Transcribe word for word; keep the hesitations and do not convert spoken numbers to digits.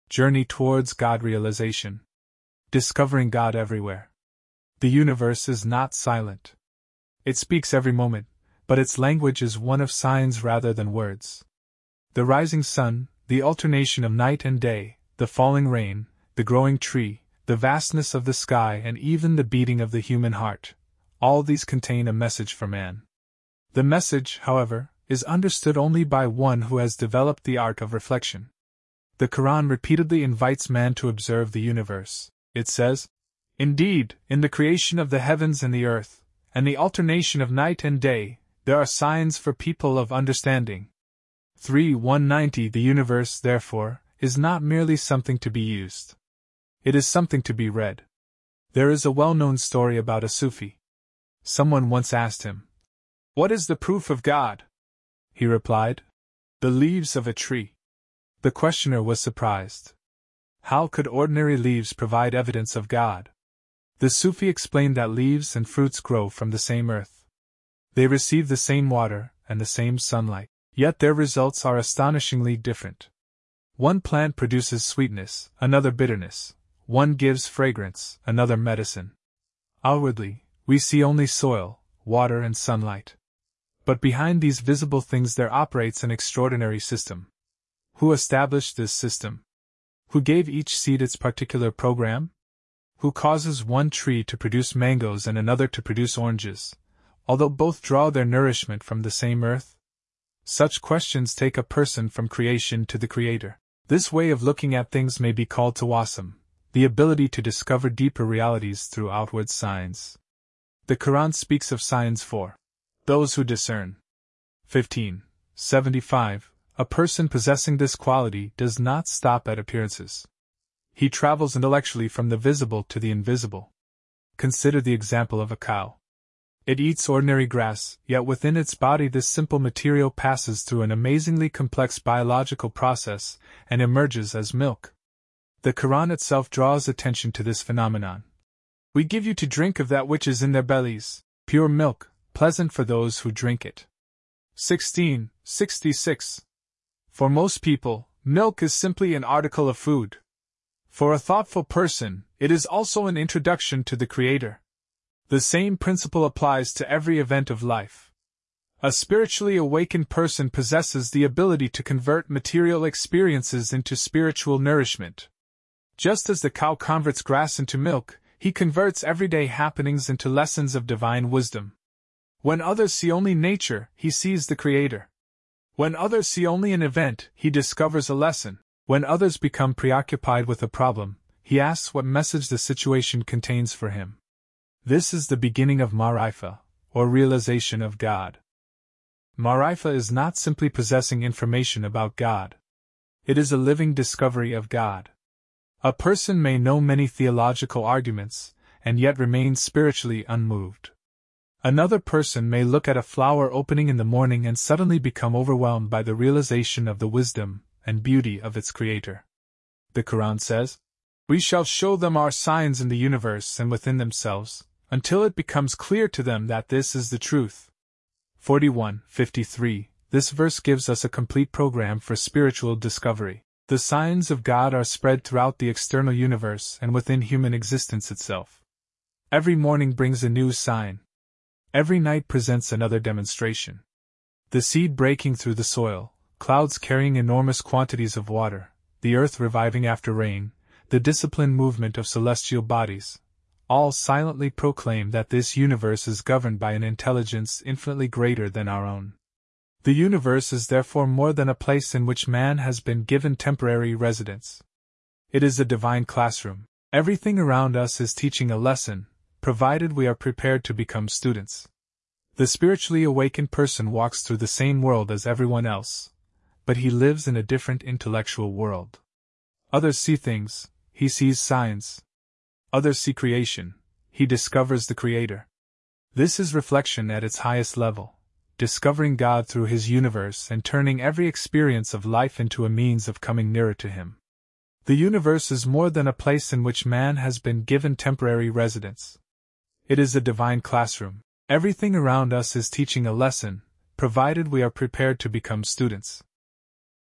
Journey towards God realization. Discovering God everywhere. The universe is not silent. It speaks every moment, but its language is one of signs rather than words. The rising sun, the alternation of night and day, the falling rain, the growing tree, the vastness of the sky, and even the beating of the human heart, all these contain a message for man. The message, however, is understood only by one who has developed the art of reflection. The Quran repeatedly invites man to observe the universe. It says, "Indeed, in the creation of the heavens and the earth, and the alternation of night and day, there are signs for people of understanding." three one ninety The universe, therefore, is not merely something to be used. It is something to be read. There is a well-known story about a Sufi. Someone once asked him, "What is the proof of God?" He replied, "The leaves of a tree." The questioner was surprised. How could ordinary leaves provide evidence of God? The Sufi explained that leaves and fruits grow from the same earth. They receive the same water and the same sunlight, yet their results are astonishingly different. One plant produces sweetness, another bitterness. One gives fragrance, another medicine. Outwardly, we see only soil, water, and sunlight. But behind these visible things there operates an extraordinary system. Who established this system? Who gave each seed its particular program? Who causes one tree to produce mangoes and another to produce oranges, although both draw their nourishment from the same earth? Such questions take a person from creation to the Creator. This way of looking at things may be called tawassum, the ability to discover deeper realities through outward signs. The Quran speaks of signs for those who discern. fifteen seventy-five A person possessing this quality does not stop at appearances. He travels intellectually from the visible to the invisible. Consider the example of a cow. It eats ordinary grass, yet within its body this simple material passes through an amazingly complex biological process and emerges as milk. The Quran itself draws attention to this phenomenon. "We give you to drink of that which is in their bellies, pure milk, pleasant for those who drink it." sixteen sixty-six For most people, milk is simply an article of food. For a thoughtful person, it is also an introduction to the Creator. The same principle applies to every event of life. A spiritually awakened person possesses the ability to convert material experiences into spiritual nourishment. Just as the cow converts grass into milk, he converts everyday happenings into lessons of divine wisdom. When others see only nature, he sees the Creator. When others see only an event, he discovers a lesson. When others become preoccupied with a problem, he asks what message the situation contains for him. This is the beginning of Ma'rifa, or realization of God. Ma'rifa is not simply possessing information about God. It is a living discovery of God. A person may know many theological arguments, and yet remain spiritually unmoved. Another person may look at a flower opening in the morning and suddenly become overwhelmed by the realization of the wisdom and beauty of its creator. The Quran says, "We shall show them our signs in the universe and within themselves, until it becomes clear to them that this is the truth." forty-one fifty-three This verse gives us a complete program for spiritual discovery. The signs of God are spread throughout the external universe and within human existence itself. Every morning brings a new sign. Every night presents another demonstration. The seed breaking through the soil, clouds carrying enormous quantities of water, the earth reviving after rain, the disciplined movement of celestial bodies, all silently proclaim that this universe is governed by an intelligence infinitely greater than our own. The universe is therefore more than a place in which man has been given temporary residence. It is a divine classroom. Everything around us is teaching a lesson, provided we are prepared to become students. The spiritually awakened person walks through the same world as everyone else, but he lives in a different intellectual world. Others see things, he sees signs. Others see creation, he discovers the Creator. This is reflection at its highest level, discovering God through His universe and turning every experience of life into a means of coming nearer to Him. The universe is more than a place in which man has been given temporary residence. It is a divine classroom. Everything around us is teaching a lesson, provided we are prepared to become students.